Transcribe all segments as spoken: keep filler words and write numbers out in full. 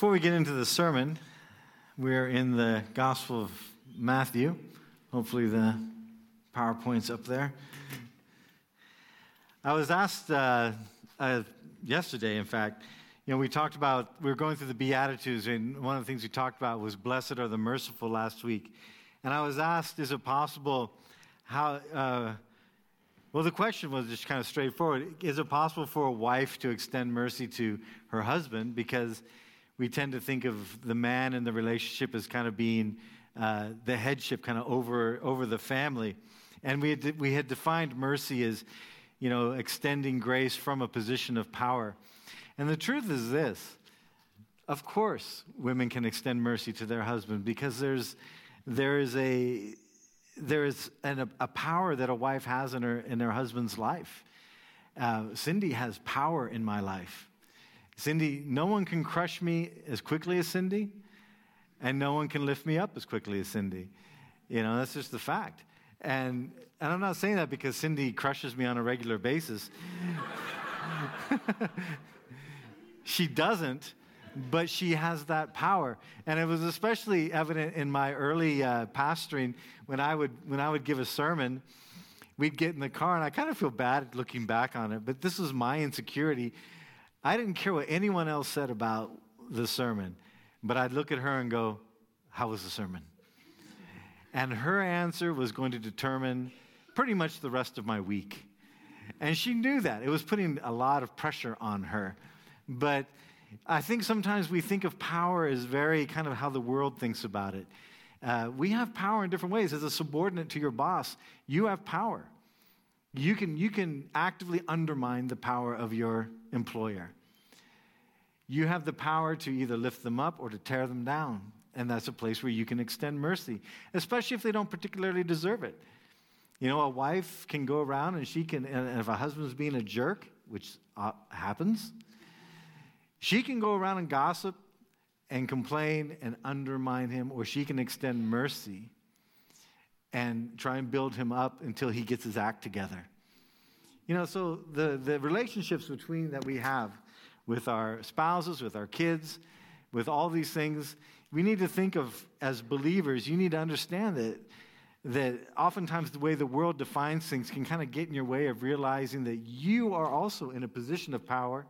Before we get into the sermon, we're in the Gospel of Matthew. Hopefully the PowerPoint's up there. I was asked uh, uh, yesterday, in fact, you know, we talked about, we were going through the Beatitudes, and one of the things we talked about was blessed are the merciful last week. And I was asked, is it possible, how, uh, well, the question was just kind of straightforward. Is it possible for a wife to extend mercy to her husband? Because we tend to think of the man in the relationship as kind of being uh, the headship kind of over over the family. And we had, we had defined mercy as, you know, extending grace from a position of power. And the truth is this: of course, women can extend mercy to their husband because there's there is a there is an, a power that a wife has in her in her husband's life. Uh, Cindy has power in my life. Cindy, no one can crush me as quickly as Cindy, and no one can lift me up as quickly as Cindy. You know, that's just the fact. And, and I'm not saying that because Cindy crushes me on a regular basis. She doesn't, but she has that power. And it was especially evident in my early uh, pastoring when I would when I would give a sermon. We'd get in the car, and I kind of feel bad looking back on it, but this was my insecurity. I didn't care what anyone else said about the sermon, but I'd look at her and go, how was the sermon? And her answer was going to determine pretty much the rest of my week. And she knew that. It was putting a lot of pressure on her. But I think sometimes we think of power as very kind of how the world thinks about it. Uh, we have power in different ways. As a subordinate to your boss, you have power. You can, you can actively undermine the power of your employer. You have the power to either lift them up or to tear them down. And that's a place where you can extend mercy, especially if they don't particularly deserve it. You know, a wife can go around and she can, and if a husband's being a jerk, which uh, happens, she can go around and gossip and complain and undermine him, or she can extend mercy and try and build him up until he gets his act together. You know, so the, the relationships between that we have with our spouses, with our kids, with all these things, we need to think of, as believers, you need to understand that, that oftentimes the way the world defines things can kind of get in your way of realizing that you are also in a position of power,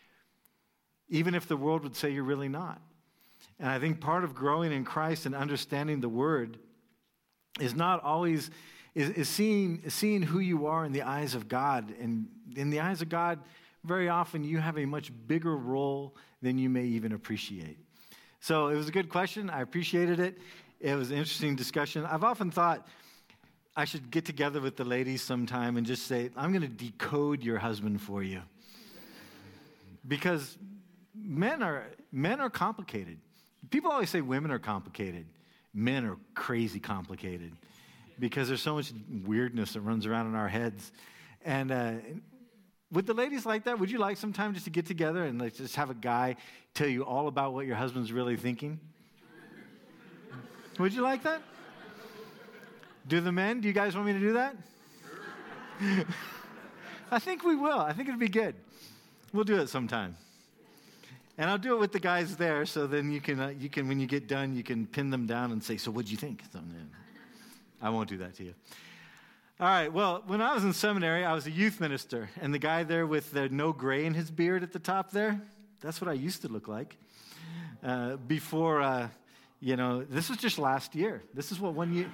even if the world would say you're really not. And I think part of growing in Christ and understanding the Word is not always, is, is seeing, seeing who you are in the eyes of God. And in the eyes of God, very often you have a much bigger role than you may even appreciate. So it was a good question. I appreciated it. It was an interesting discussion. I've often thought I should get together with the ladies sometime and just say, I'm going to decode your husband for you. Because men are men are complicated. People always say women are complicated. Men are crazy complicated because there's so much weirdness that runs around in our heads. And uh, with the ladies like that, would you like some time just to get together and like just have a guy tell you all about what your husband's really thinking? Would you like that? Do the men? Do you guys want me to do that? I think we will. I think it'd be good. We'll do it sometime. And I'll do it with the guys there, so then you can, uh, you can, when you get done, you can pin them down and say, so what'd you think? So, I won't do that to you. All right, well, when I was in seminary, I was a youth minister, and the guy there with the no gray in his beard at the top there, that's what I used to look like. Uh, before, uh, you know, this was just last year. This is what one year...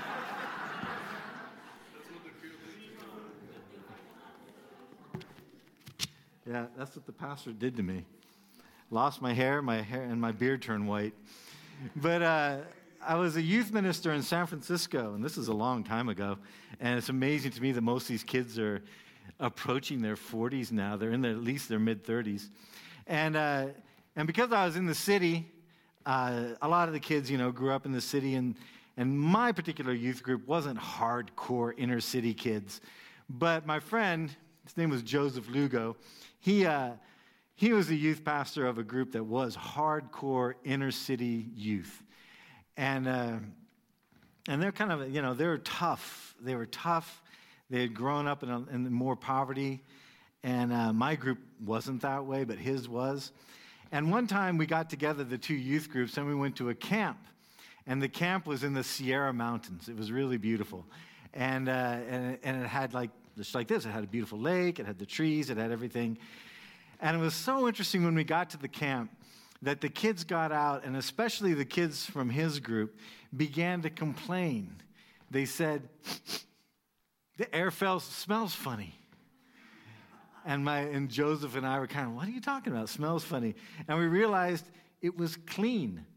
Yeah, that's what the pastor did to me. Lost my hair, my hair, and my beard turned white. But uh, I was a youth minister in San Francisco, and this is a long time ago. And it's amazing to me that most of these kids are approaching their forties now. They're in their, at least their mid-thirties. And uh, and because I was in the city, uh, a lot of the kids, you know, grew up in the city. And, and my particular youth group wasn't hardcore inner-city kids. But my friend, his name was Joseph Lugo, he... Uh, He was the youth pastor of a group that was hardcore inner city youth. And uh, and they're kind of, you know, they were tough. They were tough. They had grown up in, a, in more poverty. And uh, my group wasn't that way, but his was. And one time we got together, the two youth groups, and we went to a camp. And the camp was in the Sierra Mountains. It was really beautiful. And, uh, and, and it had like, just like this, it had a beautiful lake, it had the trees, it had everything. And it was so interesting when we got to the camp that the kids got out, and especially the kids from his group, began to complain. They said, the air felt, smells funny. And my and Joseph and I were kind of, what are you talking about? It smells funny. And we realized it was clean.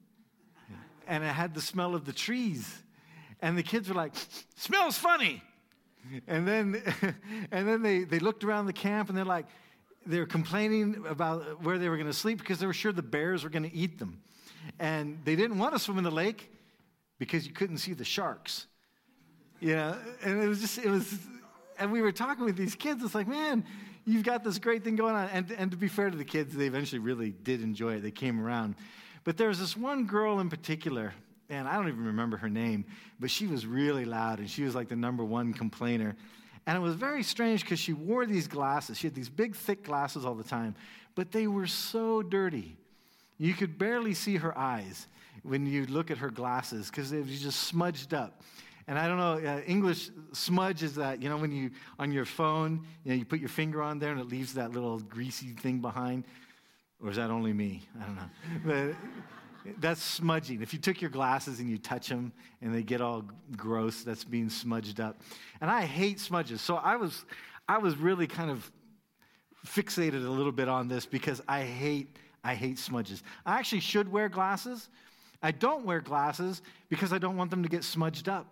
And it had the smell of the trees. And the kids were like, smells funny. And then and then they, they looked around the camp and they're like, they were complaining about where they were going to sleep because they were sure the bears were going to eat them. And they didn't want to swim in the lake because you couldn't see the sharks. You know, and it was just, it was, and we were talking with these kids. It's like, man, you've got this great thing going on. And, and to be fair to the kids, they eventually really did enjoy it. They came around. But there was this one girl in particular, and I don't even remember her name, but she was really loud, and she was like the number one complainer. And it was very strange because she wore these glasses. She had these big, thick glasses all the time, but they were so dirty. You could barely see her eyes when you look at her glasses because they were just smudged up. And I don't know, uh, English smudge is that, you know, when you, on your phone, you know, you put your finger on there and it leaves that little greasy thing behind. Or is that only me? I don't know. But that's smudging. If you took your glasses and you touch them and they get all gross, that's being smudged up. And I hate smudges. So I was, I was really kind of fixated a little bit on this because I hate, I hate smudges. I actually should wear glasses. I don't wear glasses because I don't want them to get smudged up.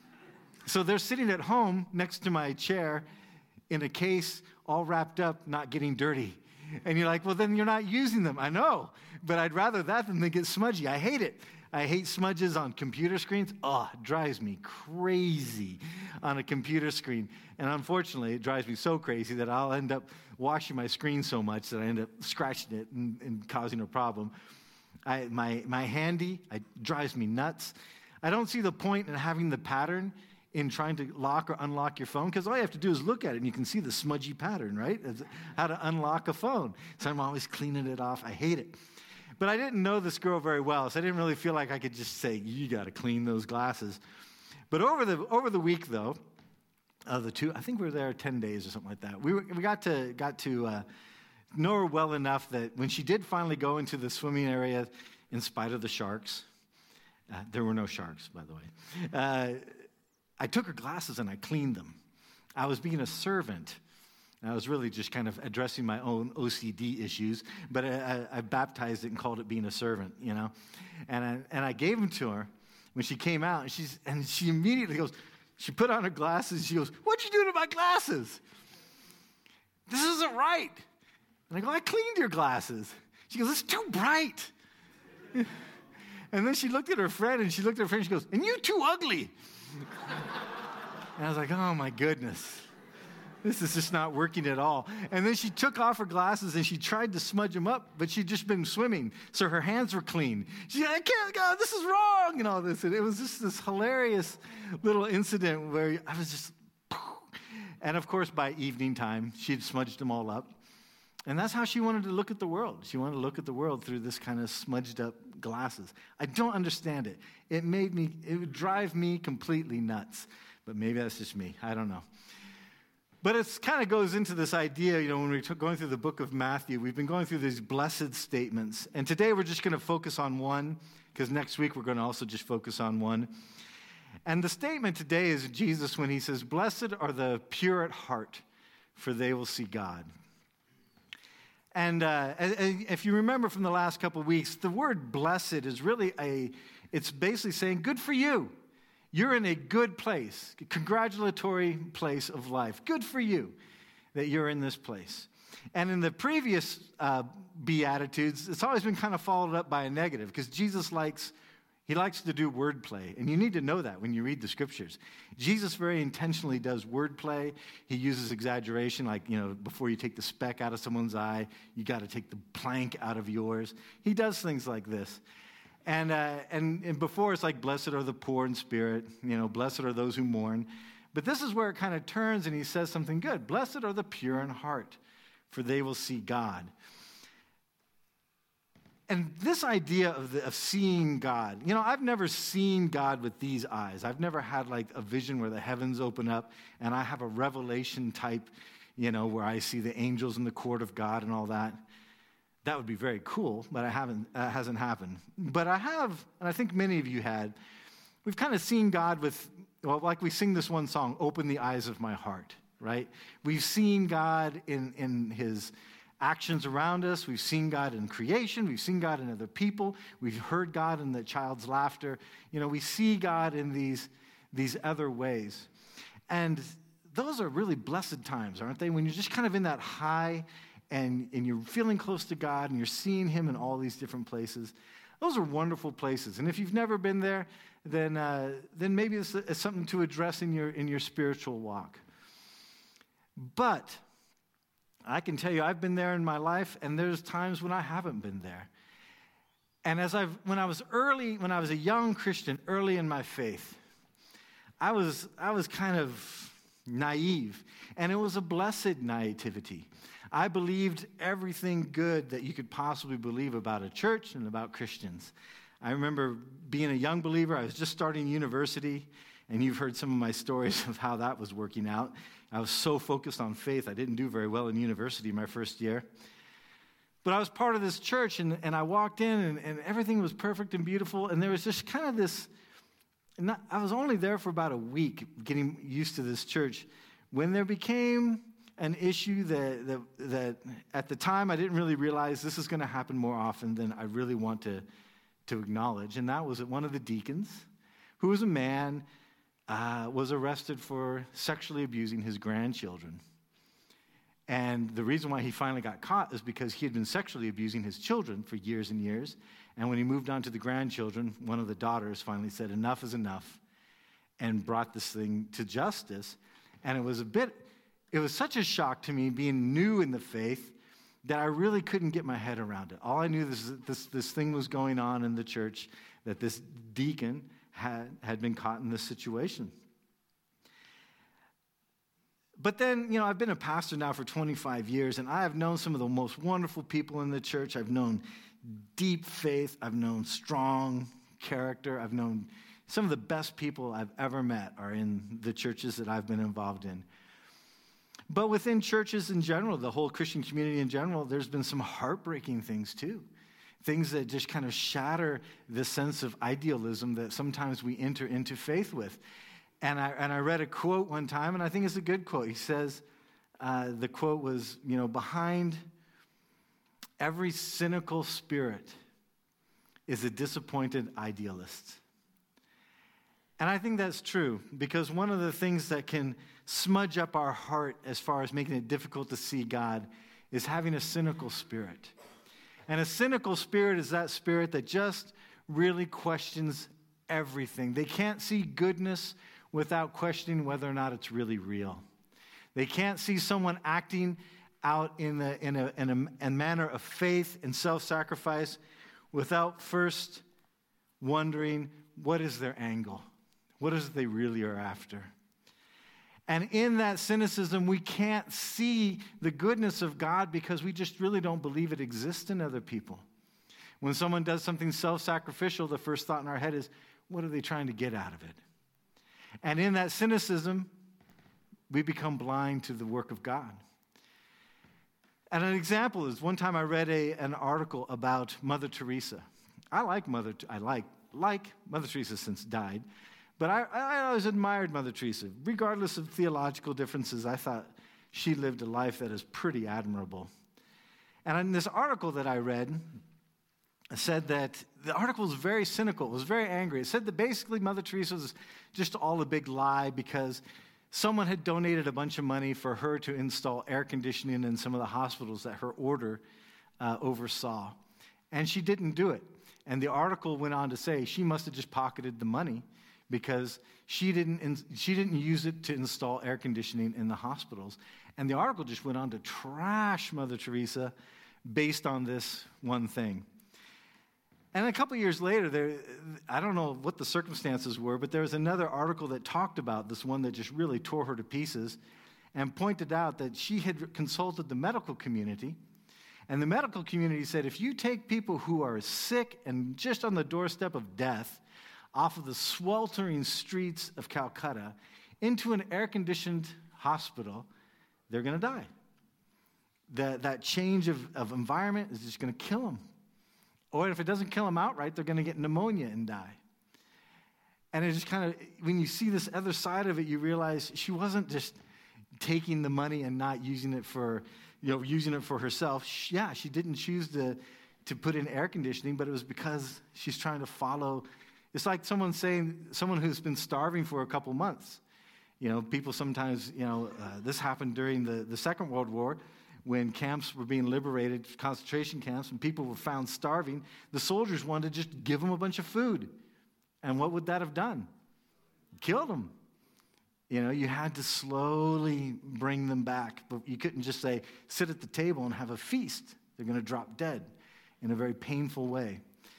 So they're sitting at home next to my chair in a case, all wrapped up, not getting dirty. And you're like, well, then you're not using them. I know, but I'd rather that than they get smudgy. I hate it. I hate smudges on computer screens. Oh, it drives me crazy on a computer screen. And unfortunately, it drives me so crazy that I'll end up washing my screen so much that I end up scratching it and, and causing a problem. I, my, my handy, it drives me nuts. I don't see the point in having the pattern in trying to lock or unlock your phone, because all you have to do is look at it and you can see the smudgy pattern, right? It's how to unlock a phone. So I'm always cleaning it off. I hate it. But I didn't know this girl very well, so I didn't really feel like I could just say, you got to clean those glasses. But over the over the week, though, of the two, I think we were there ten days or something like that. We were, we got to got to uh, know her well enough that when she did finally go into the swimming area, in spite of the sharks, uh, there were no sharks, by the way. Uh, I took her glasses and I cleaned them. I was being a servant. I was really just kind of addressing my own O C D issues, but I, I, I baptized it and called it being a servant, you know. And I, and I gave them to her when she came out, and, she's, and she immediately goes, she put on her glasses, she goes, what'd you do to my glasses? This isn't right. And I go, I cleaned your glasses. She goes, it's too bright. And then she looked at her friend, and she looked at her friend, and she goes, and you too ugly. And I was like, oh my goodness, this is just not working at all. And then she took off her glasses and she tried to smudge them up, but she'd just been swimming, so her hands were clean. She's like, I can't, God, this is wrong, and all this. And it was just this hilarious little incident where I was just, and of course by evening time, she'd smudged them all up. And that's how she wanted to look at the world. She wanted to look at the world through this kind of smudged up glasses. I don't understand it. It made me, it would drive me completely nuts. But maybe that's just me. I don't know. But it kind of goes into this idea, you know, when we're going through the book of Matthew, we've been going through these blessed statements. And today we're just going to focus on one, because next week we're going to also just focus on one. And the statement today is Jesus when he says, blessed are the pure at heart, for they will see God. And uh, if you remember from the last couple of weeks, the word blessed is really a, it's basically saying, good for you. You're in a good place, a congratulatory place of life. Good for you that you're in this place. And in the previous uh, Beatitudes, it's always been kind of followed up by a negative, because Jesus likes, he likes to do wordplay. And you need to know that when you read the scriptures. Jesus very intentionally does wordplay. He uses exaggeration, like, you know, before you take the speck out of someone's eye, you got to take the plank out of yours. He does things like this. And, uh, and and before it's like, blessed are the poor in spirit, you know, blessed are those who mourn. But this is where it kind of turns and he says something good. Blessed are the pure in heart, for they will see God. And this idea of, the, of seeing God, you know, I've never seen God with these eyes. I've never had like a vision where the heavens open up and I have a revelation type, you know, where I see the angels in the court of God and all that. That would be very cool, but I haven't, uh, hasn't happened. But I have, and I think many of you had, we've kind of seen God with, well, like we sing this one song, Open the Eyes of My Heart, right? We've seen God in, in his actions around us. We've seen God in creation. We've seen God in other people. We've heard God in the child's laughter. You know, we see God in these, these other ways. And those are really blessed times, aren't they? When you're just kind of in that high and, and you're feeling close to God and you're seeing him in all these different places. Those are wonderful places. And if you've never been there, then, uh, then maybe it's, it's something to address in your, in your spiritual walk. But I can tell you, I've been there in my life, and there's times when I haven't been there. And as I've, when I was early, when I was a young Christian, early in my faith, I was, I was kind of naive, and it was a blessed naivety. I believed everything good that you could possibly believe about a church and about Christians. I remember being a young believer. I was just starting university, and you've heard some of my stories of how that was working out. I was so focused on faith, I didn't do very well in university my first year. But I was part of this church, and, and I walked in, and, and everything was perfect and beautiful, and there was just kind of this, not, I was only there for about a week getting used to this church, when there became an issue that, that, that at the time I didn't really realize this is going to happen more often than I really want to, to acknowledge, and that was that one of the deacons, who was a man, Uh, was arrested for sexually abusing his grandchildren. And the reason why he finally got caught is because he had been sexually abusing his children for years and years. And when he moved on to the grandchildren, one of the daughters finally said, enough is enough, and brought this thing to justice. And it was a bit, it was such a shock to me being new in the faith that I really couldn't get my head around it. All I knew is that this, this thing was going on in the church, that this deacon Had, had been caught in this situation. But then, you know, I've been a pastor now for twenty-five years, and I have known some of the most wonderful people in the church. I've known deep faith. I've known strong character. I've known some of the best people I've ever met are in the churches that I've been involved in. But within churches in general, the whole Christian community in general, there's been some heartbreaking things too. Things that just kind of shatter the sense of idealism that sometimes we enter into faith with. And I, and I read a quote one time, and I think it's a good quote. He says, uh, the quote was, you know, behind every cynical spirit is a disappointed idealist. And I think that's true, because one of the things that can smudge up our heart as far as making it difficult to see God is having a cynical spirit. And a cynical spirit is that spirit that just really questions everything. They can't see goodness without questioning whether or not it's really real. They can't see someone acting out in a, in a, in a, a manner of faith and self-sacrifice without first wondering, what is their angle? What is it they really are after? And in that cynicism, we can't see the goodness of God because we just really don't believe it exists in other people. When someone does something self-sacrificial, the first thought in our head is, what are they trying to get out of it? And in that cynicism, we become blind to the work of God. And an example is, one time I read a, an article about Mother Teresa. I like Mother, I like, like Mother Teresa since died. But I, I always admired Mother Teresa. Regardless of theological differences, I thought she lived a life that is pretty admirable. And in this article that I read, it said that the article was very cynical. It was very angry. It said that basically Mother Teresa was just all a big lie because someone had donated a bunch of money for her to install air conditioning in some of the hospitals that her order uh, oversaw. And she didn't do it. And the article went on to say she must have just pocketed the money, because she didn't, she didn't use it to install air conditioning in the hospitals. And the article just went on to trash Mother Teresa based on this one thing. And a couple years later, there, I don't know what the circumstances were, but there was another article that talked about this one that just really tore her to pieces and pointed out that she had consulted the medical community, And the medical community said, if you take people who are sick and just on the doorstep of death off of the sweltering streets of Calcutta into an air-conditioned hospital, they're going to die. That, that change of, of environment is just going to kill them. Or if it doesn't kill them outright, they're going to get pneumonia and die. And it just kind of, when you see this other side of it, you realize she wasn't just taking the money and not using it for, you know, using it for herself. She, yeah, she didn't choose to, to put in air conditioning, but it was because she's trying to follow. It's like someone saying, someone who's been starving for a couple months. You know, people sometimes, you know, uh, this happened during the, the Second World War when camps were being liberated, concentration camps, and people were found starving. The soldiers wanted to just give them a bunch of food. And what would that have done? Killed them. You know, you had to slowly bring them back. But you couldn't just say, sit at the table and have a feast. They're going to drop dead in a very painful way.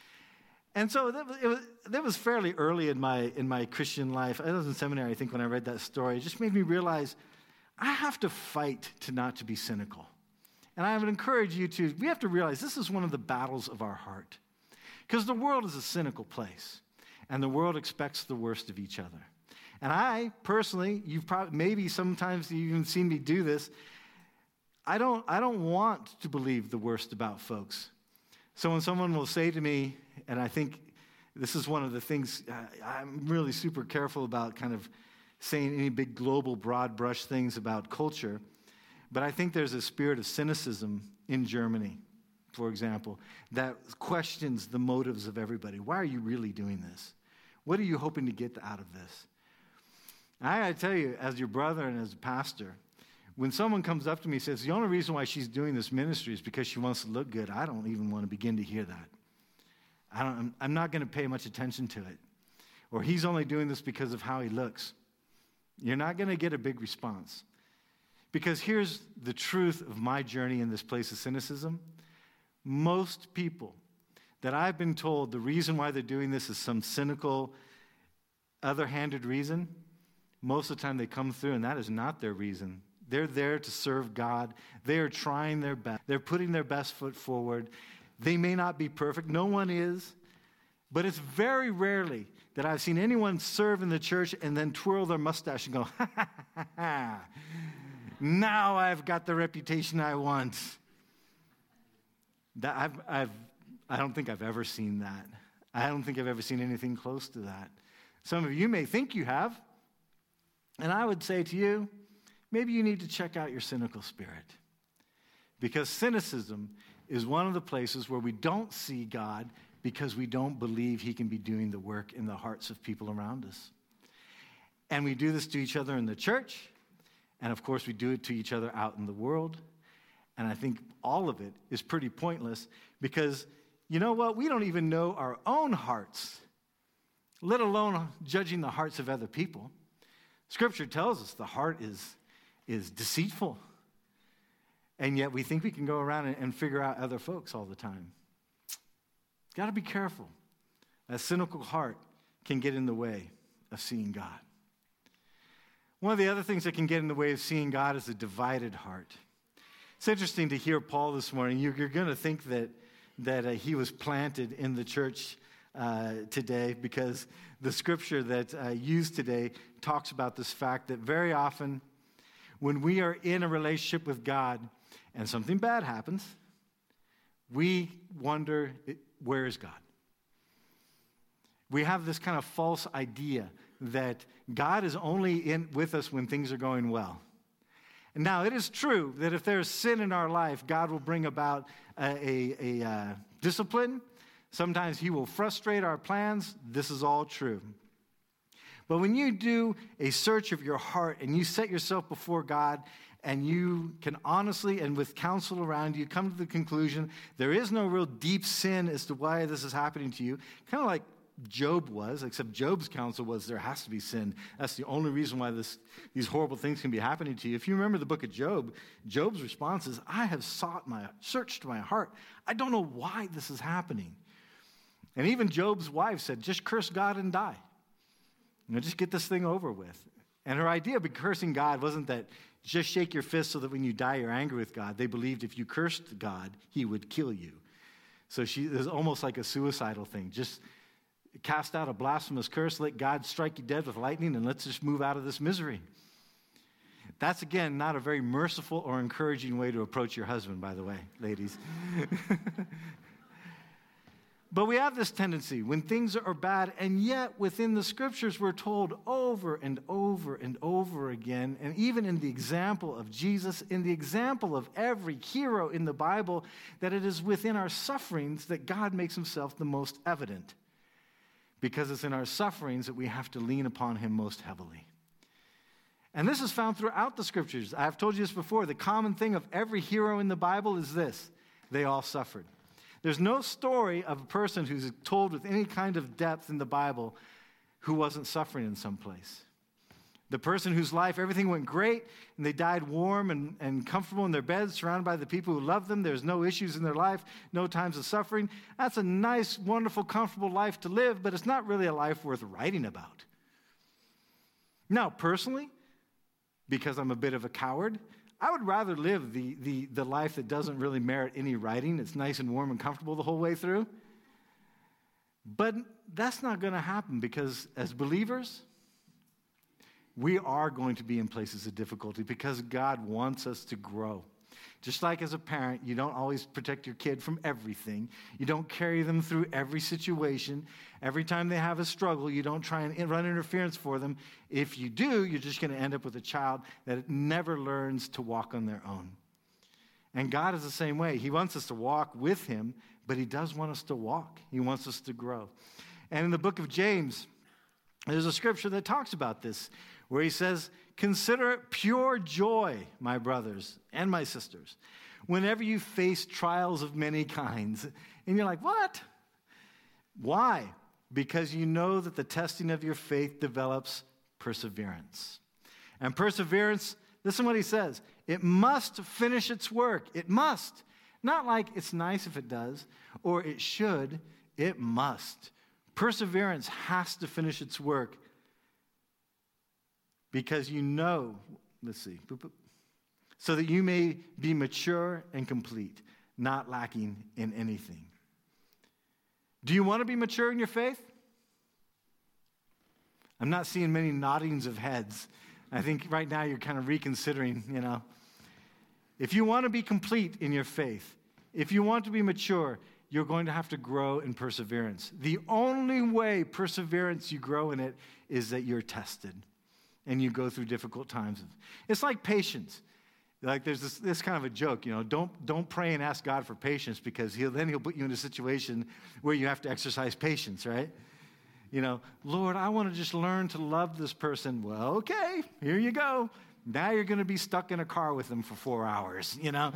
And so that was, it was, that was fairly early in my, in my Christian life. I was in seminary, I think, when I read that story. It just made me realize I have to fight to not to be cynical. And I would encourage you to, we have to realize this is one of the battles of our heart. Because the world is a cynical place. And the world expects the worst of each other. And I, personally, you've probably, maybe sometimes you've even seen me do this, I don't, I don't want to believe the worst about folks. So when someone will say to me, and I think this is one of the things, I, I'm really super careful about kind of saying any big global broad brush things about culture, but I think there's a spirit of cynicism in Germany, for example, that questions the motives of everybody. Why are you really doing this? What are you hoping to get out of this? I got to tell you, as your brother and as a pastor, when someone comes up to me and says, the only reason why she's doing this ministry is because she wants to look good, I don't even want to begin to hear that. I don't, I'm, I'm not going to pay much attention to it. Or he's only doing this because of how he looks. You're not going to get a big response. Because here's the truth of my journey in this place of cynicism. Most people that I've been told the reason why they're doing this is some cynical, other-handed reason, most of the time they come through and that is not their reason. They're there to serve God. They are trying their best. They're putting their best foot forward. They may not be perfect. No one is. But it's very rarely that I've seen anyone serve in the church and then twirl their mustache and go, ha, ha, ha, ha. Now I've got the reputation I want. That I've, I've, I don't think I've ever seen that. I don't think I've ever seen anything close to that. Some of you may think you have. And I would say to you, maybe you need to check out your cynical spirit. Because cynicism is one of the places where we don't see God because we don't believe he can be doing the work in the hearts of people around us. And we do this to each other in the church. And of course, we do it to each other out in the world. And I think all of it is pretty pointless because, you know what? We don't even know our own hearts, let alone judging the hearts of other people. Scripture tells us the heart is, is deceitful. And yet we think we can go around and, and figure out other folks all the time. Got to be careful. A cynical heart can get in the way of seeing God. One of the other things that can get in the way of seeing God is a divided heart. It's interesting to hear Paul this morning. You're, you're going to think that, that uh, he was planted in the church uh, today because the scripture that uh, used today talks about this fact that very often when we are in a relationship with God and something bad happens, we wonder, where is God? We have this kind of false idea that God is only in with us when things are going well. And now, it is true that if there's sin in our life, God will bring about a, a, a uh, discipline. Sometimes he will frustrate our plans. This is all true. But when you do a search of your heart and you set yourself before God and you can honestly and with counsel around you come to the conclusion there is no real deep sin as to why this is happening to you, kind of like Job was, except Job's counsel was there has to be sin. That's the only reason why this, these horrible things can be happening to you. If you remember the book of Job, Job's response is, I have sought my, searched my heart. I don't know why this is happening. And even Job's wife said, just curse God and die. You know, just get this thing over with. And her idea of cursing God wasn't that Just shake your fist so that when you die, you're angry with God. They believed if you cursed God, he would kill you. So she it was almost like a suicidal thing. Just cast out a blasphemous curse, let God strike you dead with lightning, and let's just move out of this misery. That's, again, not a very merciful or encouraging way to approach your husband, by the way, ladies. But we have this tendency when things are bad, and yet within the scriptures we're told over and over and over again, and even in the example of Jesus, in the example of every hero in the Bible, that it is within our sufferings that God makes himself the most evident. Because it's in our sufferings that we have to lean upon him most heavily. And this is found throughout the scriptures. I've told you this before. The common thing of every hero in the Bible is this: they all suffered. There's no story of a person who's told with any kind of depth in the Bible who wasn't suffering in some place. The person whose life, everything went great, and they died warm and, and comfortable in their beds, surrounded by the people who love them. There's no issues in their life, no times of suffering. That's a nice, wonderful, comfortable life to live, but it's not really a life worth writing about. Now, personally, because I'm a bit of a coward, I would rather live the, the, the life that doesn't really merit any writing. It's nice and warm and comfortable the whole way through. But that's not going to happen because as believers, we are going to be in places of difficulty because God wants us to grow. Just like as a parent, you don't always protect your kid from everything. You don't carry them through every situation. Every time they have a struggle, you don't try and run interference for them. If you do, you're just going to end up with a child that never learns to walk on their own. And God is the same way. He wants us to walk with him, but he does want us to walk. He wants us to grow. And in the book of James, there's a scripture that talks about this, where he says, "Consider it pure joy, my brothers and my sisters, whenever you face trials of many kinds." And you're like, what? Why? Because you know that the testing of your faith develops perseverance. And perseverance, listen to what he says, it must finish its work. It must. Not like it's nice if it does, or it should. It must. Perseverance has to finish its work. Because you know, let's see, boop, boop, so that you may be mature and complete, not lacking in anything. Do you want to be mature in your faith? I'm not seeing many noddings of heads. I think right now you're kind of reconsidering, you know. If you want to be complete in your faith, if you want to be mature, you're going to have to grow in perseverance. The only way perseverance you grow in it is that you're tested. And you go through difficult times. It's like patience. Like there's this, this kind of a joke, you know, don't, don't pray and ask God for patience because he'll, then he'll put you in a situation where you have to exercise patience, right? You know, Lord, I want to just learn to love this person. Well, okay, here you go. Now you're going to be stuck in a car with them for four hours, you know.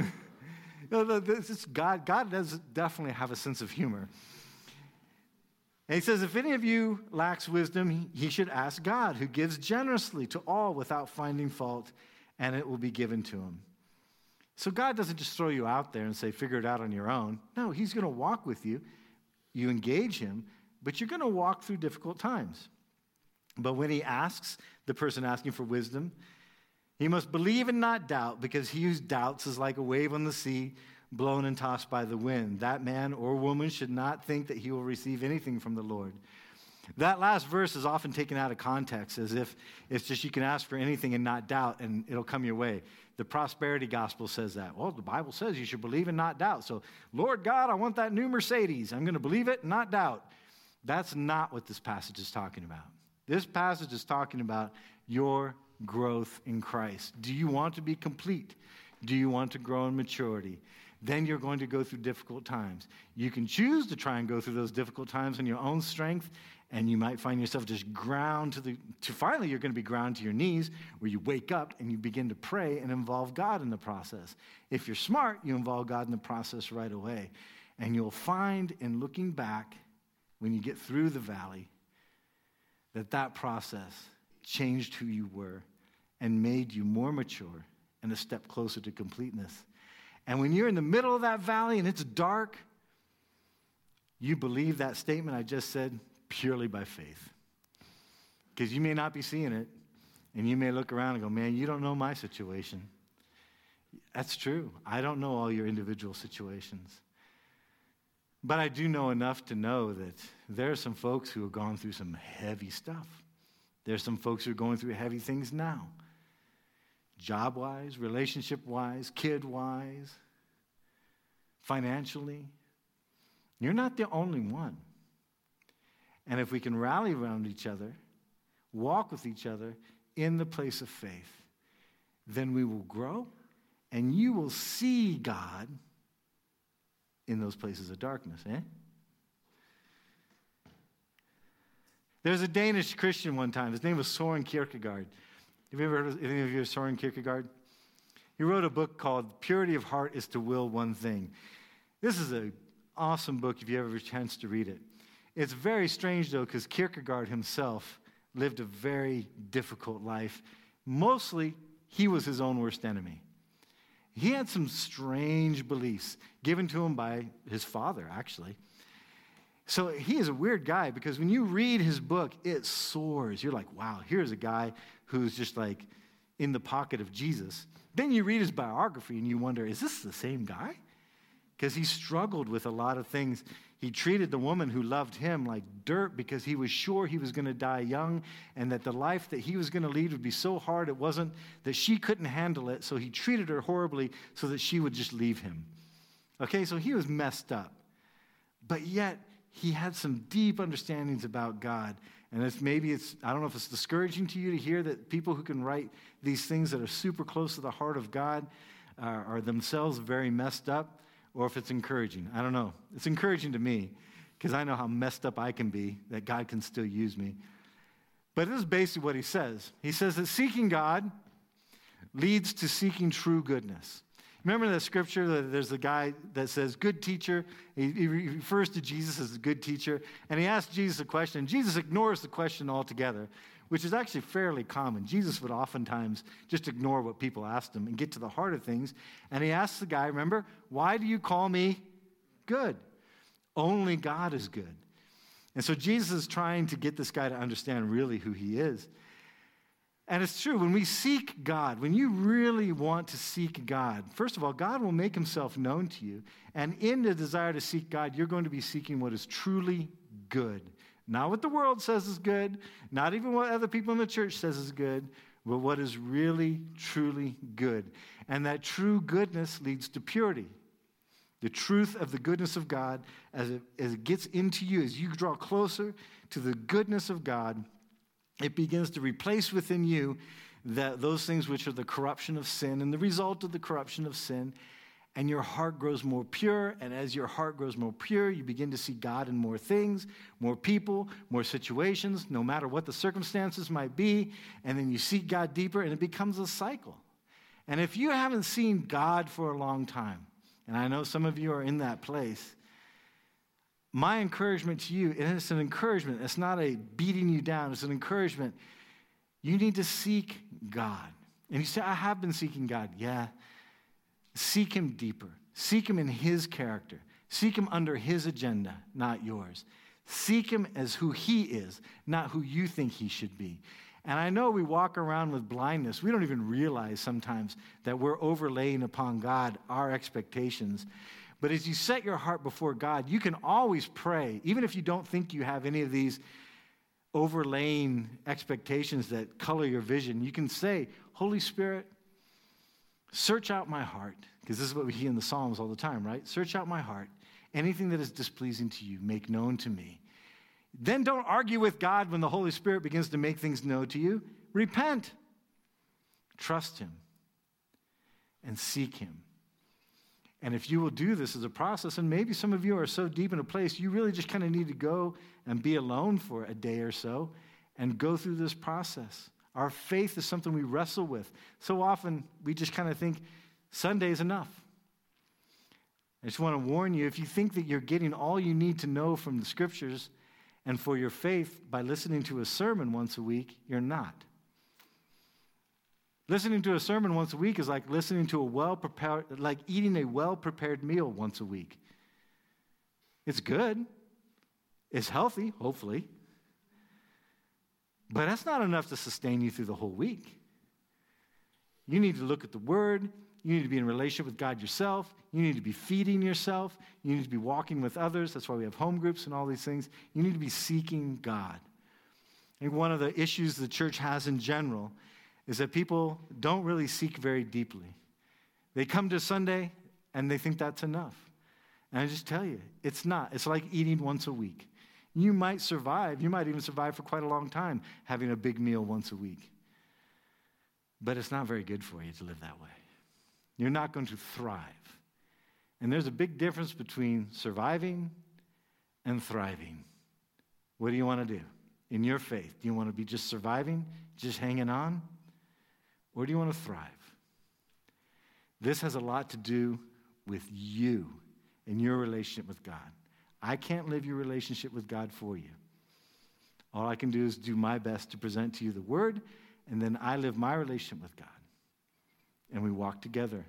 this is God, God does definitely have a sense of humor. And he says, if any of you lacks wisdom, he should ask God, who gives generously to all without finding fault, and it will be given to him. So God doesn't just throw you out there and say, figure it out on your own. No, he's going to walk with you. You engage him, but you're going to walk through difficult times. But when he asks, the person asking for wisdom, he must believe and not doubt, because he who doubts is like a wave on the sea, blown and tossed by the wind. That man or woman should not think that he will receive anything from the Lord. That last verse is often taken out of context as if it's just you can ask for anything and not doubt and it'll come your way. The prosperity gospel says that. Well, the Bible says you should believe and not doubt. So, Lord God, I want that new Mercedes. I'm going to believe it and not doubt. That's not what this passage is talking about. This passage is talking about your growth in Christ. Do you want to be complete? Do you want to grow in maturity? Then you're going to go through difficult times. You can choose to try and go through those difficult times in your own strength, and you might find yourself just ground to the, to finally you're going to be ground to your knees, where you wake up and you begin to pray and involve God in the process. If you're smart, you involve God in the process right away. And you'll find in looking back, when you get through the valley, that that process changed who you were and made you more mature and a step closer to completeness. And when you're in the middle of that valley and it's dark, you believe that statement I just said purely by faith. Because you may not be seeing it. And you may look around and go, man, you don't know my situation. That's true. I don't know all your individual situations. But I do know enough to know that there are some folks who have gone through some heavy stuff. There's some folks who are going through heavy things now. Job-wise, relationship-wise, kid-wise, financially. You're not the only one. And if we can rally around each other, walk with each other in the place of faith, then we will grow, and you will see God in those places of darkness, eh? There's a Danish Christian one time. His name was Søren Kierkegaard. Have you ever heard of any of you of Søren Kierkegaard? He wrote a book called Purity of Heart is to Will One Thing. This is an awesome book if you ever have a chance to read it. It's very strange, though, because Kierkegaard himself lived a very difficult life. Mostly, he was his own worst enemy. He had some strange beliefs given to him by his father, actually. So he is a weird guy because when you read his book, it soars. You're like, wow, here's a guy who's just like in the pocket of Jesus. Then you read his biography and you wonder, is this the same guy? Because he struggled with a lot of things. He treated the woman who loved him like dirt because he was sure he was going to die young and that the life that he was going to lead would be so hard it wasn't that she couldn't handle it, so he treated her horribly so that she would just leave him. Okay, so he was messed up. But yet, he had some deep understandings about God. And it's maybe it's, I don't know if it's discouraging to you to hear that people who can write these things that are super close to the heart of God uh, are themselves very messed up, or if it's encouraging. I don't know. It's encouraging to me because I know how messed up I can be, that God can still use me. But this is basically what he says. He says that seeking God leads to seeking true goodness. Remember that scripture that there's a guy that says, good teacher. He, he refers to Jesus as a good teacher. And he asks Jesus a question. And Jesus ignores the question altogether, which is actually fairly common. Jesus would oftentimes just ignore what people asked him and get to the heart of things. And he asks the guy, remember, why do you call me good? Only God is good. And so Jesus is trying to get this guy to understand really who he is. And it's true, when we seek God, when you really want to seek God, first of all, God will make himself known to you. And in the desire to seek God, you're going to be seeking what is truly good. Not what the world says is good, not even what other people in the church says is good, but what is really, truly good. And that true goodness leads to purity. The truth of the goodness of God, as it, as it gets into you, as you draw closer to the goodness of God, it begins to replace within you that, those things which are the corruption of sin and the result of the corruption of sin, and your heart grows more pure, and as your heart grows more pure, you begin to see God in more things, more people, more situations, no matter what the circumstances might be, and then you seek God deeper, and it becomes a cycle. And if you haven't seen God for a long time, and I know some of you are in that place, my encouragement to you, and it's an encouragement, it's not a beating you down, it's an encouragement. You need to seek God. And you say, I have been seeking God. Yeah. Seek him deeper. Seek him in his character. Seek him under his agenda, not yours. Seek him as who he is, not who you think he should be. And I know we walk around with blindness. We don't even realize sometimes that we're overlaying upon God our expectations. But as you set your heart before God, you can always pray, even if you don't think you have any of these overlaying expectations that color your vision. You can say, Holy Spirit, search out my heart, because this is what we hear in the Psalms all the time, right? Search out my heart. Anything that is displeasing to you, make known to me. Then don't argue with God when the Holy Spirit begins to make things known to you. Repent. Trust him. And seek him. And if you will do this as a process, and maybe some of you are so deep in a place, you really just kind of need to go and be alone for a day or so and go through this process. Our faith is something we wrestle with. So often, we just kind of think, Sunday is enough. I just want to warn you, if you think that you're getting all you need to know from the scriptures and for your faith by listening to a sermon once a week, you're not. Listening to a sermon once a week is like listening to a well-prepared, like eating a well-prepared meal once a week. It's good. It's healthy, hopefully. But that's not enough to sustain you through the whole week. You need to look at the Word. You need to be in relationship with God yourself. You need to be feeding yourself. You need to be walking with others. That's why we have home groups and all these things. You need to be seeking God. I think one of the issues the church has in general is that people don't really seek very deeply. They come to Sunday and they think that's enough. And I just tell you, it's not. It's like eating once a week. You might survive. You might even survive for quite a long time having a big meal once a week. But it's not very good for you to live that way. You're not going to thrive. And there's a big difference between surviving and thriving. What do you want to do in your faith? Do you want to be just surviving, just hanging on? Or do you want to thrive? This has a lot to do with you and your relationship with God. I can't live your relationship with God for you. All I can do is do my best to present to you the Word, and then I live my relationship with God. And we walk together.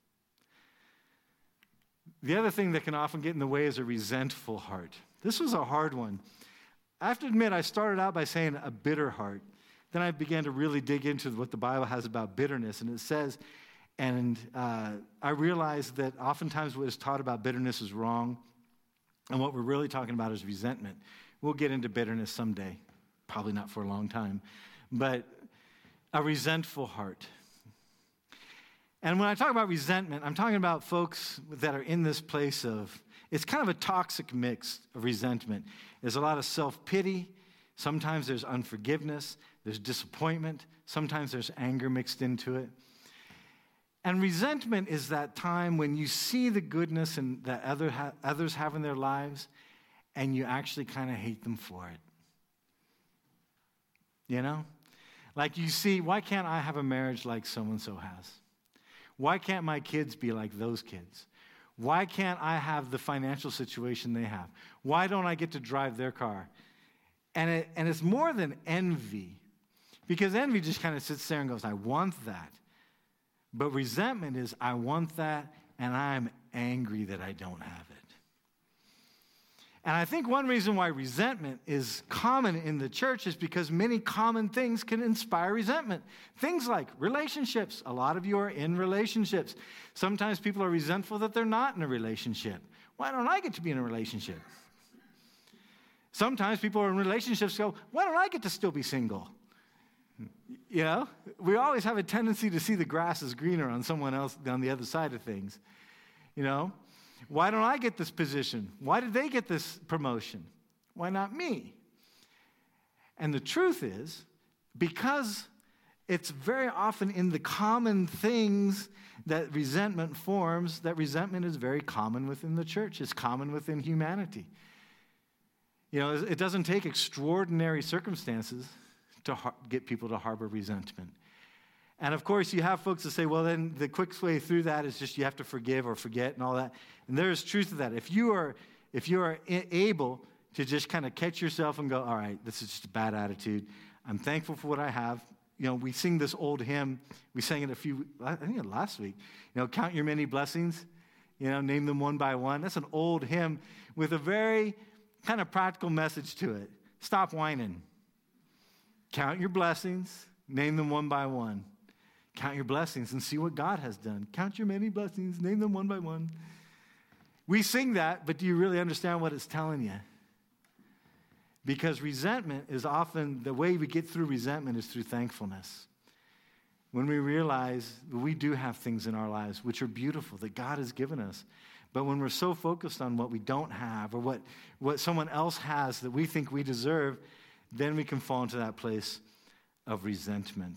The other thing that can often get in the way is a resentful heart. This was a hard one. I have to admit, I started out by saying a bitter heart. Then I began to really dig into what the Bible has about bitterness. And it says, and uh, I realized that oftentimes what is taught about bitterness is wrong. And what we're really talking about is resentment. We'll get into bitterness someday. Probably not for a long time. But a resentful heart. And when I talk about resentment, I'm talking about folks that are in this place of, it's kind of a toxic mix of resentment. There's a lot of self-pity. Sometimes there's unforgiveness. There's disappointment. Sometimes there's anger mixed into it. And resentment is that time when you see the goodness and that other ha- others have in their lives, and you actually kind of hate them for it. You know? Like you see, why can't I have a marriage like so-and-so has? Why can't my kids be like those kids? Why can't I have the financial situation they have? Why don't I get to drive their car? And, it, and it's more than envy, because envy just kind of sits there and goes, I want that. But resentment is, I want that, and I'm angry that I don't have it. And I think one reason why resentment is common in the church is because many common things can inspire resentment. Things like relationships. A lot of you are in relationships. Sometimes people are resentful that they're not in a relationship. Why don't I get to be in a relationship? Sometimes people are in relationships go, why don't I get to still be single? You know, we always have a tendency to see the grass is greener on someone else on the other side of things. You know, why don't I get this position? Why did they get this promotion? Why not me? And the truth is, because it's very often in the common things that resentment forms, that resentment is very common within the church. It's common within humanity. You know, it doesn't take extraordinary circumstances to har- get people to harbor resentment. And of course, you have folks that say, well, then the quick way through that is just you have to forgive or forget and all that. And there is truth to that. If you are, if you are able to just kind of catch yourself and go, all right, this is just a bad attitude. I'm thankful for what I have. You know, we sing this old hymn. We sang it a few, I think it last week. You know, count your many blessings. You know, name them one by one. That's an old hymn with a very kind of practical message to it. Stop whining. Count your blessings. Name them one by one. Count your blessings and see what God has done. Count your many blessings. Name them one by one. We sing that, but do you really understand what it's telling you? Because resentment is often, the way we get through resentment is through thankfulness. When we realize we do have things in our lives which are beautiful, that God has given us. But when we're so focused on what we don't have or what, what someone else has that we think we deserve, then we can fall into that place of resentment.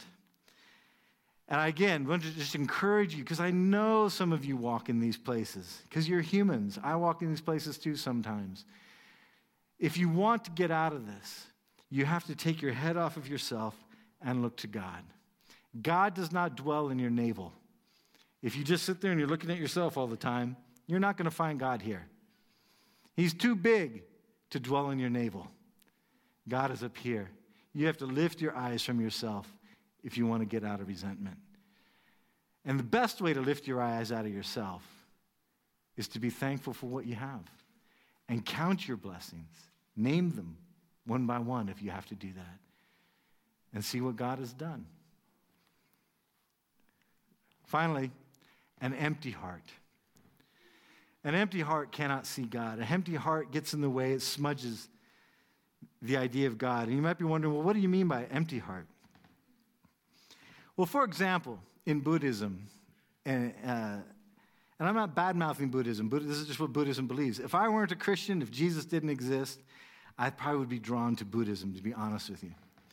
And again, I want to just encourage you, because I know some of you walk in these places, because you're humans. I walk in these places too sometimes. If you want to get out of this, you have to take your head off of yourself and look to God. God does not dwell in your navel. If you just sit there and you're looking at yourself all the time, you're not going to find God here. He's too big to dwell in your navel. God is up here. You have to lift your eyes from yourself if you want to get out of resentment. And the best way to lift your eyes out of yourself is to be thankful for what you have and count your blessings. Name them one by one if you have to do that. and see what God has done. Finally, an empty heart. An empty heart cannot see God. An empty heart gets in the way. It smudges the idea of God. And you might be wondering, well, what do you mean by empty heart? Well, for example, in Buddhism, and, uh, and I'm not bad-mouthing Buddhism. Buddha, this is just what Buddhism believes. If I weren't a Christian, if Jesus didn't exist, I probably would be drawn to Buddhism, to be honest with you.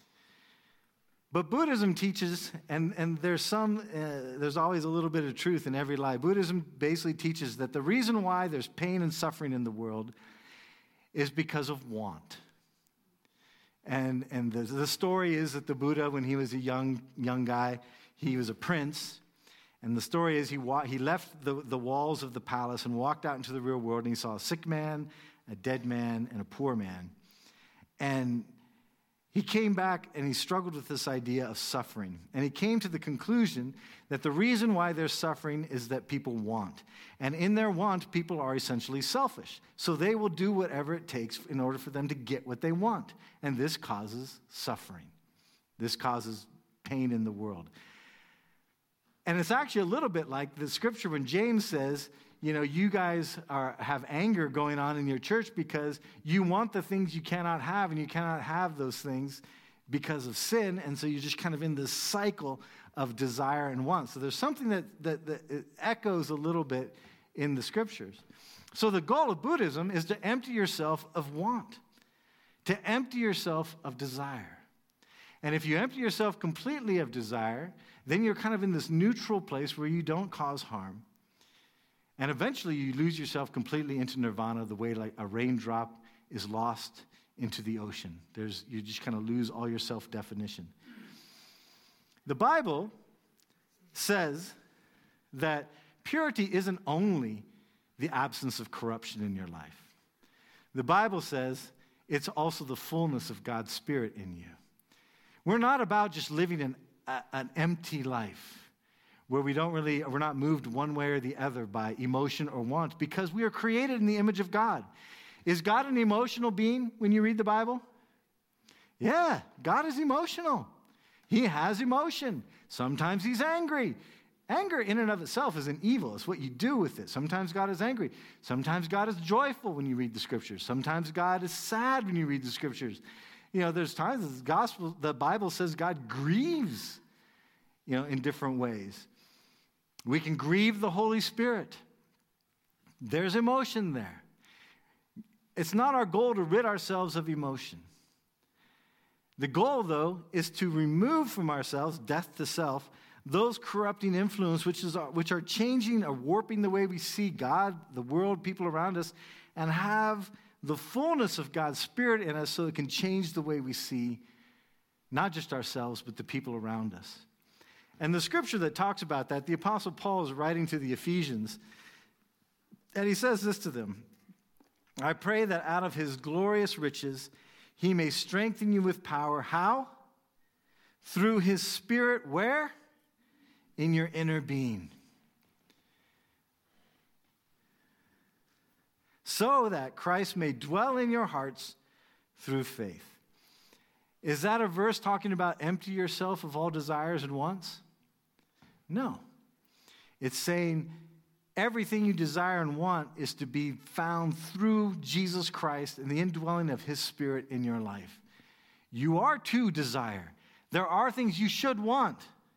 But Buddhism teaches, and, and there's some, uh, there's always a little bit of truth in every lie. Buddhism basically teaches that the reason why there's pain and suffering in the world is because of want. And, and the, the story is that the Buddha, when he was a young, young guy, he was a prince. And the story is he, wa- he left the, the walls of the palace and walked out into the real world, and he saw a sick man, a dead man, and a poor man. And he came back and he struggled with this idea of suffering. And he came to the conclusion that the reason why they're suffering is that people want. And in their want, people are essentially selfish. So they will do whatever it takes in order for them to get what they want. And this causes suffering. This causes pain in the world. And it's actually a little bit like the scripture when James says, you know, you guys are, have anger going on in your church because you want the things you cannot have, and you cannot have those things because of sin, and so you're just kind of in this cycle of desire and want. So there's something that, that, that echoes a little bit in the scriptures. So the goal of Buddhism is to empty yourself of want, to empty yourself of desire. And if you empty yourself completely of desire, then you're kind of in this neutral place where you don't cause harm. And eventually you lose yourself completely into nirvana, the way like a raindrop is lost into the ocean. There's, you just kind of lose all your self-definition. The Bible says that purity isn't only the absence of corruption in your life. The Bible says it's also the fullness of God's Spirit in you. We're not about just living an, a, an empty life, where we don't really, we're not moved one way or the other by emotion or want, because we are created in the image of God. Is God an emotional being when you read the Bible? Yeah, God is emotional. He has emotion. Sometimes he's angry. Anger in and of itself isn't evil. It's what you do with it. Sometimes God is angry. Sometimes God is joyful when you read the scriptures. Sometimes God is sad when you read the scriptures. You know, there's times the gospel, the Bible says God grieves, you know, in different ways. We can grieve the Holy Spirit. There's emotion there. It's not our goal to rid ourselves of emotion. The goal, though, is to remove from ourselves, death to self, those corrupting influences which, is, which are changing or warping the way we see God, the world, people around us, and have the fullness of God's Spirit in us so it can change the way we see not just ourselves, but the people around us. And the scripture that talks about that, the Apostle Paul is writing to the Ephesians, and he says this to them: I pray that out of his glorious riches he may strengthen you with power. How? Through his Spirit, where? In your inner being. So that Christ may dwell in your hearts through faith. Is that a verse talking about empty yourself of all desires and wants? No. It's saying everything you desire and want is to be found through Jesus Christ and the indwelling of his Spirit in your life. You are to desire. There are things you should want.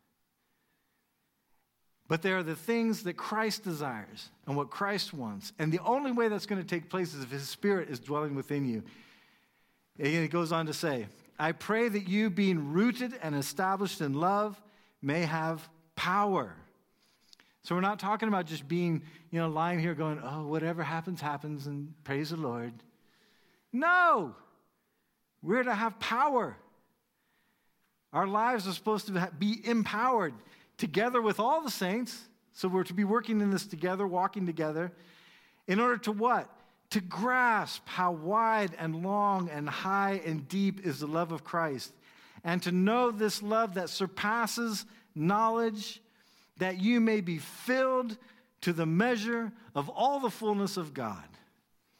But there are the things that Christ desires and what Christ wants. And the only way that's going to take place is if his Spirit is dwelling within you. And he goes on to say, I pray that you, being rooted and established in love, may have power. So we're not talking about just being, you know, lying here going, oh, whatever happens, happens, and praise the Lord. No! We're to have power. Our lives are supposed to be empowered together with all the saints. So we're to be working in this together, walking together, in order to what? To grasp how wide and long and high and deep is the love of Christ, and to know this love that surpasses knowledge, that you may be filled to the measure of all the fullness of God.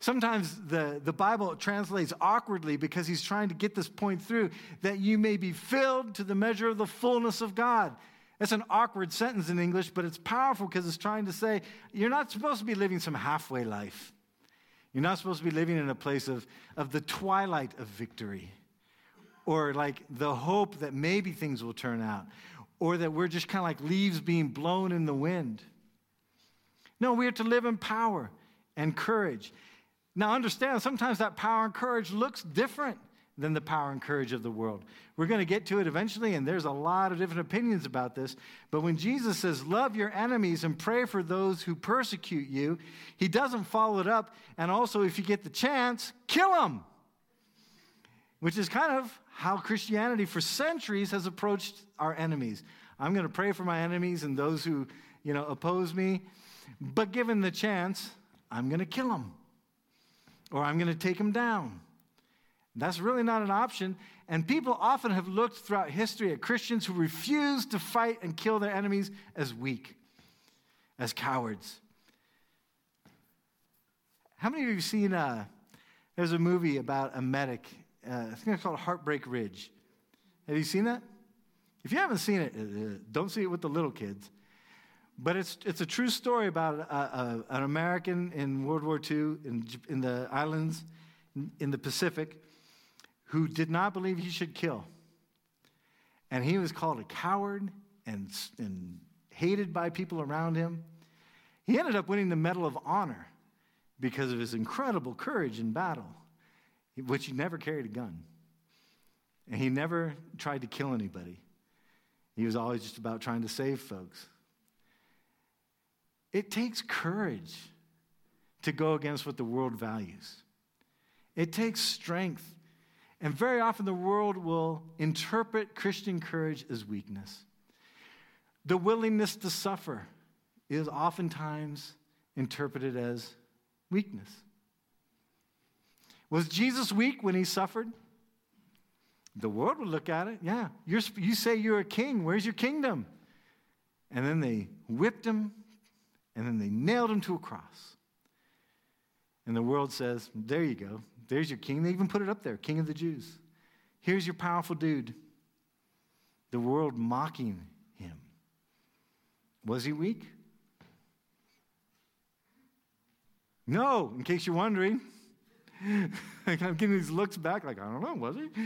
Sometimes the, the Bible translates awkwardly because he's trying to get this point through, that you may be filled to the measure of the fullness of God. That's an awkward sentence in English, but it's powerful because it's trying to say you're not supposed to be living some halfway life. You're not supposed to be living in a place of, of the twilight of victory, or like the hope that maybe things will turn out, or that we're just kind of like leaves being blown in the wind. No, we are to live in power and courage. Now understand, sometimes that power and courage looks different than the power and courage of the world. We're going to get to it eventually, and there's a lot of different opinions about this. But when Jesus says, love your enemies and pray for those who persecute you, he doesn't follow it up, and also, if you get the chance, kill them. Which is kind of how Christianity for centuries has approached our enemies. I'm going to pray for my enemies and those who, you know, oppose me, but given the chance, I'm going to kill them. Or I'm going to take them down. That's really not an option. And people often have looked throughout history at Christians who refuse to fight and kill their enemies as weak, as cowards. How many of you have seen, uh, there's a movie about a medic, uh, I think it's called Heartbreak Ridge. Have you seen that? If you haven't seen it, uh, don't see it with the little kids. But it's it's a true story about a, a, an American in World War Two in, in the islands in, in the Pacific who did not believe he should kill. And he was called a coward and, and hated by people around him. He ended up winning the Medal of Honor because of his incredible courage in battle, which he never carried a gun. And he never tried to kill anybody. He was always just about trying to save folks. It takes courage to go against what the world values. It takes strength. And very often the world will interpret Christian courage as weakness. The willingness to suffer is oftentimes interpreted as weakness. Was Jesus weak when he suffered? The world would look at it. Yeah, you're, you say you're a king. Where's your kingdom? And then they whipped him. And then they nailed him to a cross. And the world says, there you go. There's your king. They even put it up there, King of the Jews. Here's your powerful dude. The world mocking him. Was he weak? No, in case you're wondering. I'm getting these looks back like, I don't know, was he?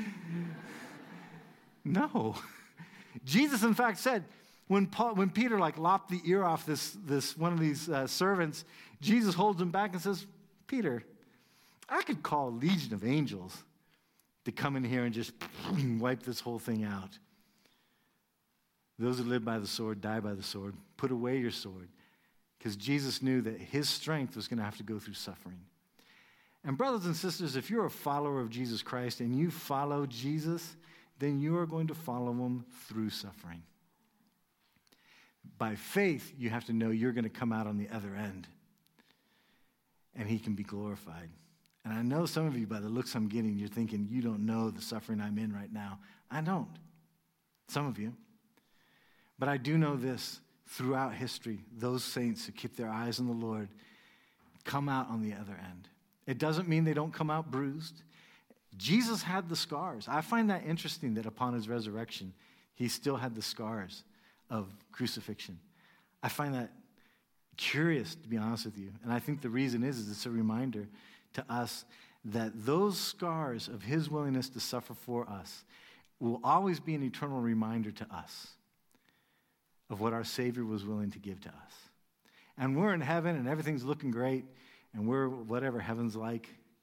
No. Jesus, in fact, said, When Paul, when Peter like lopped the ear off this, this one of these uh, servants, Jesus holds him back and says, Peter, I could call a legion of angels to come in here and just wipe this whole thing out. Those who live by the sword die by the sword. Put away your sword. Because Jesus knew that his strength was going to have to go through suffering. And brothers and sisters, if you're a follower of Jesus Christ and you follow Jesus, then you are going to follow him through suffering. By faith, you have to know you're going to come out on the other end. And he can be glorified. And I know some of you, by the looks I'm getting, you're thinking, you don't know the suffering I'm in right now. I don't. Some of you. But I do know this. Throughout history, those saints who keep their eyes on the Lord come out on the other end. It doesn't mean they don't come out bruised. Jesus had the scars. I find that interesting that upon his resurrection, he still had the scars of crucifixion. I find that curious, to be honest with you. And I think the reason is, is it's a reminder to us that those scars of his willingness to suffer for us will always be an eternal reminder to us of what our Savior was willing to give to us. And we're in heaven and everything's looking great and we're whatever heaven's like.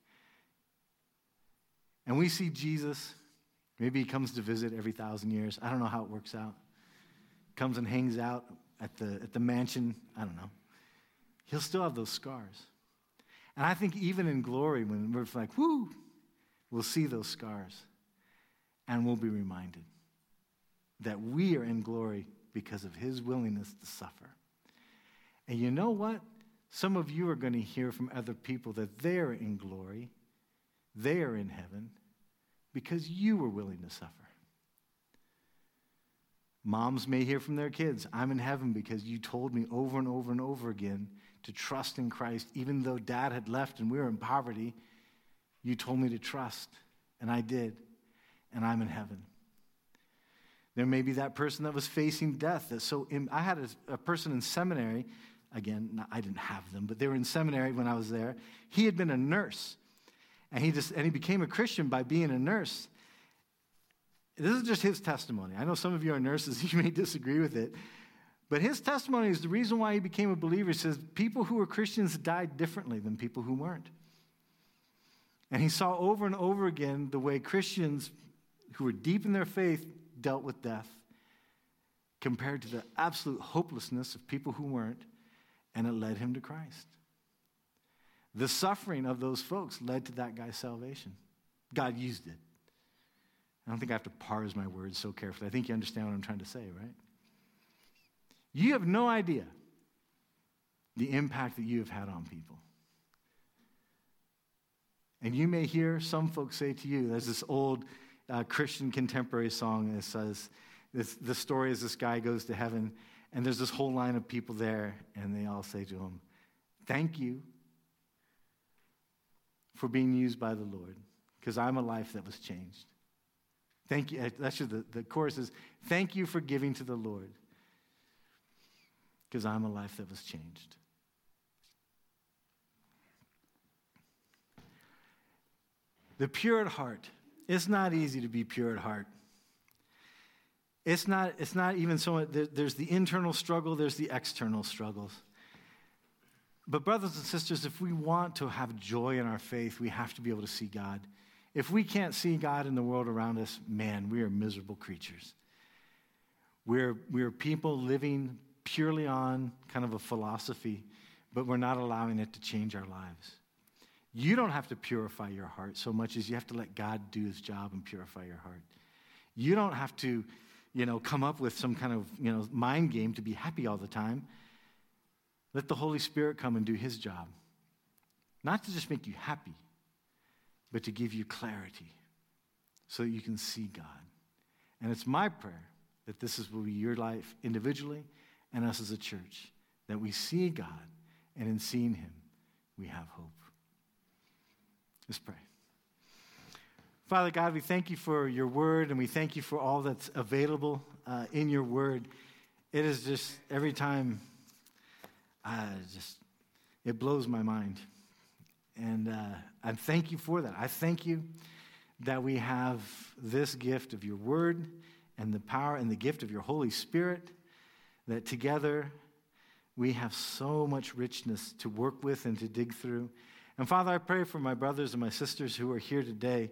And we see Jesus. Maybe he comes to visit every thousand years. I don't know how it works out. Comes and hangs out at the, at the mansion. I don't know. He'll still have those scars. And I think even in glory, when we're like, whoo, we'll see those scars. And we'll be reminded that we are in glory because of his willingness to suffer. And you know what? Some of you are going to hear from other people that they're in glory, they are in heaven, because you were willing to suffer. Moms may hear from their kids, I'm in heaven because you told me over and over and over again to trust in Christ. Even though Dad had left and we were in poverty, you told me to trust, and I did, and I'm in heaven. There may be that person that was facing death. That so in, I had a, a person in seminary. Again, not, I didn't have them, but they were in seminary when I was there. He had been a nurse, and he just and he became a Christian by being a nurse. This is just his testimony. I know some of you are nurses; you may disagree with it, but his testimony is the reason why he became a believer. He says people who were Christians died differently than people who weren't, and he saw over and over again the way Christians who were deep in their faith dealt with death compared to the absolute hopelessness of people who weren't, and it led him to Christ. The suffering of those folks led to that guy's salvation. God used it. I don't think I have to parse my words so carefully. I think you understand what I'm trying to say, right? You have no idea the impact that you have had on people. And you may hear some folks say to you, there's this old uh, Christian contemporary song that says, this, the story is this guy goes to heaven, and there's this whole line of people there, and they all say to him, thank you for being used by the Lord, because I'm a life that was changed. Thank you. That's just the, the chorus is, thank you for giving to the Lord, because I'm a life that was changed. The pure at heart. It's not easy to be pure at heart. It's not, it's not even so, there, there's the internal struggle, there's the external struggles. But brothers and sisters, if we want to have joy in our faith, we have to be able to see God. If we can't see God in the world around us, man, we are miserable creatures. We're, we're people living purely on kind of a philosophy, but we're not allowing it to change our lives. You don't have to purify your heart so much as you have to let God do his job and purify your heart. You don't have to, you know, come up with some kind of, you know, mind game to be happy all the time. Let the Holy Spirit come and do his job. Not to just make you happy, but to give you clarity so that you can see God. And it's my prayer that this is will be your life individually and us as a church, that we see God, and in seeing him, we have hope. Let's pray. Father God, we thank you for your word, and we thank you for all that's available uh, in your word. It is just, every time, I just, it blows my mind. And uh, I thank you for that. I thank you that we have this gift of your word and the power and the gift of your Holy Spirit, that together we have so much richness to work with and to dig through. And Father, I pray for my brothers and my sisters who are here today,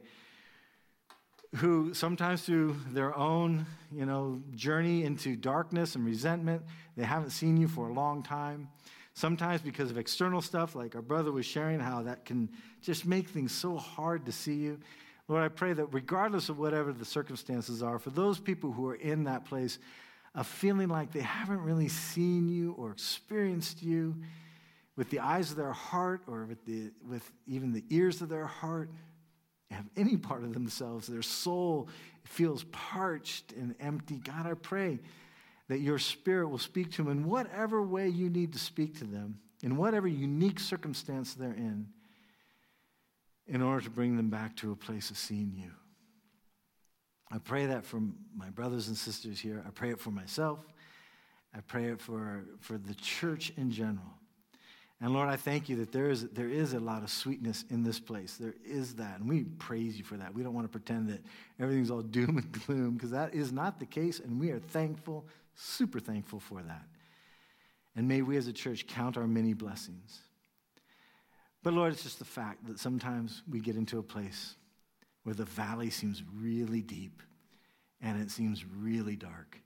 who sometimes through their own, you know, journey into darkness and resentment, they haven't seen you for a long time. Sometimes because of external stuff, like our brother was sharing, how that can just make things so hard to see you. Lord, I pray that regardless of whatever the circumstances are, for those people who are in that place of feeling like they haven't really seen you or experienced you with the eyes of their heart, or with the with even the ears of their heart, have any part of themselves, their soul feels parched and empty. God, I pray that your Spirit will speak to them in whatever way you need to speak to them, in whatever unique circumstance they're in, in order to bring them back to a place of seeing you. I pray that for my brothers and sisters here. I pray it for myself. I pray it for, for the church in general. And Lord, I thank you that there is, there is a lot of sweetness in this place. There is that, and we praise you for that. We don't want to pretend that everything's all doom and gloom, because that is not the case, and we are thankful, super thankful for that. And may we as a church count our many blessings. But Lord, it's just the fact that sometimes we get into a place where the valley seems really deep, and it seems really dark.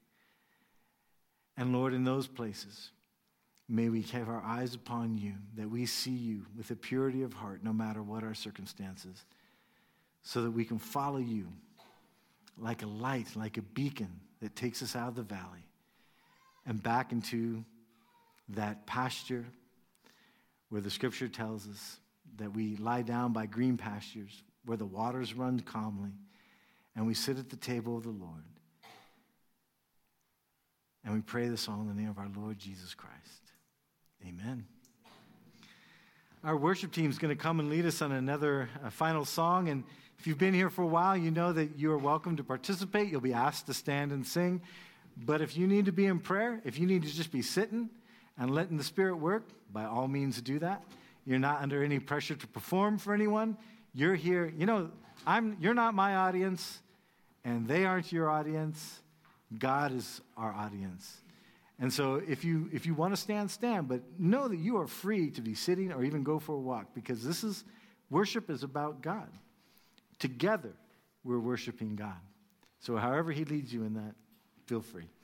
And Lord, in those places, may we have our eyes upon you, that we see you with a purity of heart, no matter what our circumstances, so that we can follow you like a light, like a beacon that takes us out of the valley and back into that pasture where the scripture tells us that we lie down by green pastures, where the waters run calmly, and we sit at the table of the Lord. And we pray this all in the name of our Lord Jesus Christ. Amen. Our worship team is going to come and lead us on another uh, final song. And if you've been here for a while, you know that you are welcome to participate. You'll be asked to stand and sing. But if you need to be in prayer, if you need to just be sitting and letting the Spirit work, by all means do that. You're not under any pressure to perform for anyone. You're here. You know, I'm. You're not my audience, and they aren't your audience. God is our audience. And so if you if you want to stand, stand, but know that you are free to be sitting or even go for a walk, because this is, worship is about God. Together, we're worshiping God. So however he leads you in that, feel free.